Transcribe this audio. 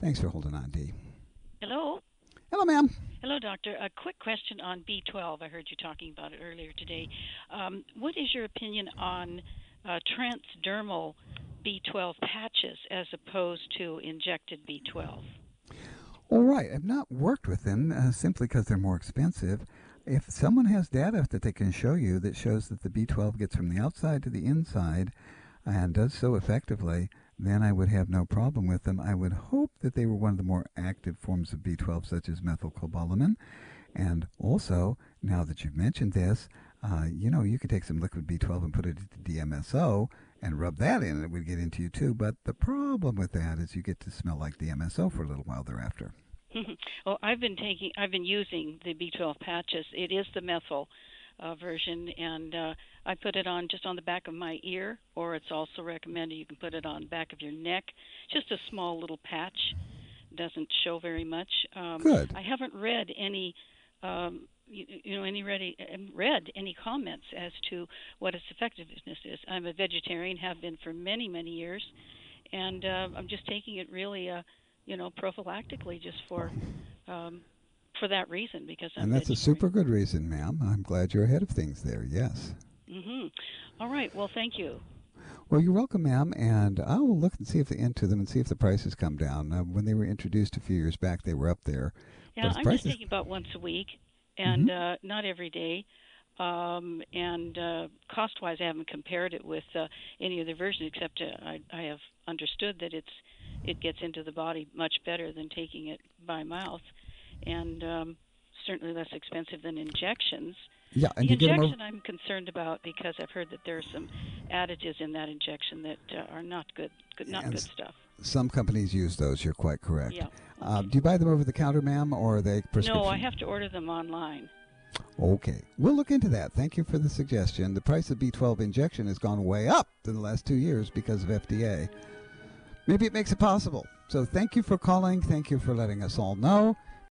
Thanks for holding on, Dee. Hello. Hello, ma'am. Hello, doctor. A quick question on B12. I heard you talking about it earlier today. What is your opinion on transdermal B12 patches as opposed to injected B12? All right. I've not worked with them simply because they're more expensive. If someone has data that they can show you that shows that the B12 gets from the outside to the inside and does so effectively, then I would have no problem with them. I would hope that they were one of the more active forms of B12, such as methylcobalamin. And also, now that you've mentioned this, you could take some liquid B12 and put it into DMSO and rub that in, and it would get into you too. But the problem with that is you get to smell like DMSO for a little while thereafter. Well, I've been using the B12 patches. It is the methyl version, and I put it on just on the back of my ear, or it's also recommended you can put it on the back of your neck. Just a small little patch. Doesn't show very much. Good. I haven't read any, read any comments as to what its effectiveness is. I'm a vegetarian, have been for many, many years, and I'm just taking it really, prophylactically, just for that reason, because I'm And that's a vegetarian. super good reason, ma'am. I'm glad you're ahead of things there. Yes. All right. Well, thank you. Well, you're welcome, ma'am. And I will look and see if into them and see if the prices come down. When they were introduced a few years back, they were up there. Yeah, But if I'm just prices, taking about once a week, and not every day. And cost-wise, I haven't compared it with any other version, except I have understood that it gets into the body much better than taking it by mouth, and certainly less expensive than injections. yeah, and The you get them over. injection I'm concerned about because I've heard that there are some additives in that injection that are not good, not And good stuff. some companies use those. You're quite correct. Yeah. Do you buy them over the counter, ma'am, or are they prescription? No, I have to order them online. Okay, we'll look into that. Thank you for the suggestion. The price of B12 injection has gone way up in the last 2 years because of FDA. Maybe it makes it possible. So thank you for calling. Thank you for letting us all know.